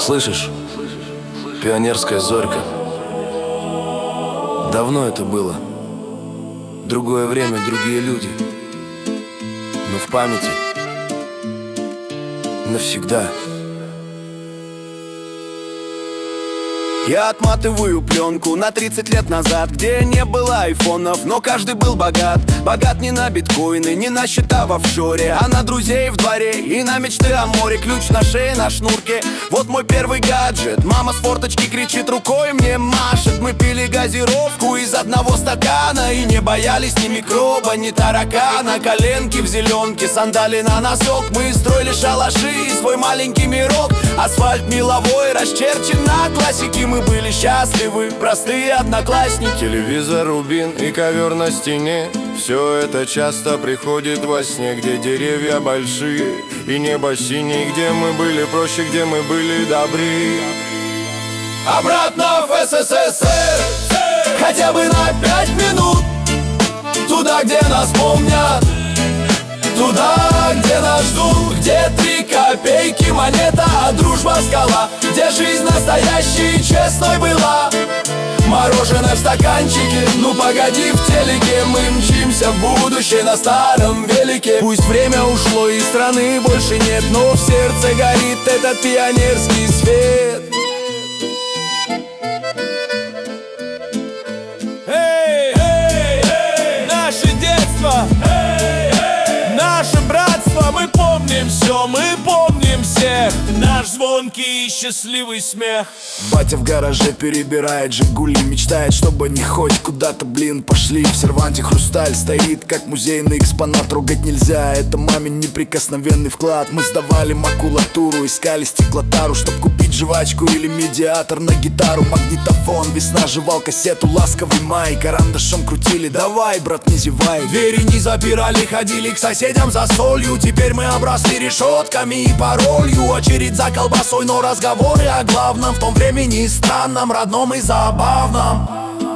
Слышишь, пионерская зорька. Давно это было. Другое время, другие люди. Но в памяти навсегда. Я отматываю пленку на 30 лет назад, где не было айфонов, но каждый был богат. Богат не на биткоины, не на счета в офшоре, а на друзей в дворе и на мечты о море. Ключ на шее, на шнурке, вот мой первый гаджет. Мама с форточки кричит, рукой мне машет. Мы пили газировку из одного стакана и не боялись ни микроба, ни таракана. Коленки в зеленке, сандали на носок. Мы строили шалаши и свой маленький мирок. Асфальт меловой расчерчен на классике. Мы были счастливы, простые одноклассники. Телевизор, рубин и ковер на стене. Все это часто приходит во сне, где деревья большие и небо синее, где мы были проще, где мы были добрее. Обратно в СССР, хотя бы на 5 минут. Туда, где нас помнят, туда, где нас ждут, где 3 копейки монета, а дружба скала, где жизнь настоящей и честной была. Мороженое в стаканчике, ну погоди в телеке. Мы мчимся в будущее на старом велике. Пусть время ушло и страны больше нет, но в сердце горит этот пионерский свет. Эй, эй, эй, наше детство, эй, эй, наше братство. Мы помним все, мы помним всех. Наш звонкий и счастливый смех. Батя в гараже перебирает Жигули, мечтает, чтобы они хоть куда-то, пошли. В серванте хрусталь стоит, как музейный экспонат. Трогать нельзя, это мамин неприкосновенный вклад. Мы сдавали макулатуру, искали стеклотару, чтоб купить жвачку или медиатор на гитару. Магнитофон, весна жевал кассету, ласковый май. Карандашом крутили, давай, брат, не зевай. Двери не запирали, ходили к соседям за солью. Теперь мы обросли решетками и паролью. Очередь за колбасой, но разговоры о главном, в том времени странном, родном и забавном.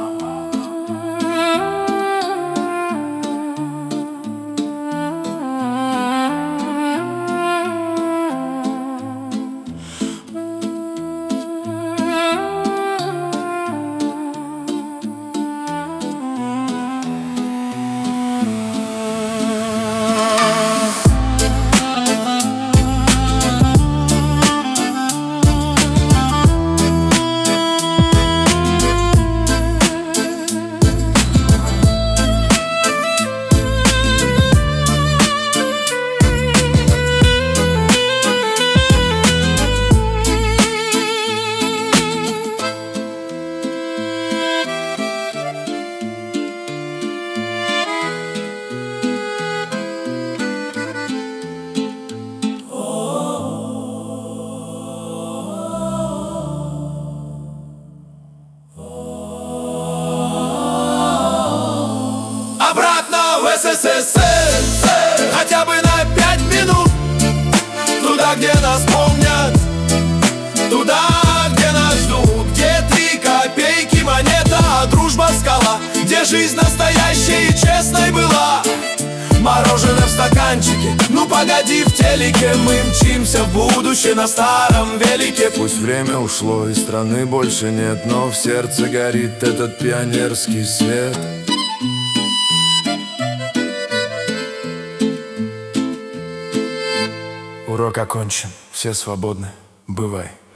Обратно в СССР, хотя бы на 5 минут. Туда, где нас помнят, туда, где нас ждут, где 3 копейки монета, а дружба скала, где жизнь настоящей и честной была. Мороженое в стаканчике, ну погоди в телеке. Мы мчимся в будущее на старом велике. Пусть время ушло и страны больше нет, но в сердце горит этот пионерский свет. Урок окончен, все свободны, бывай.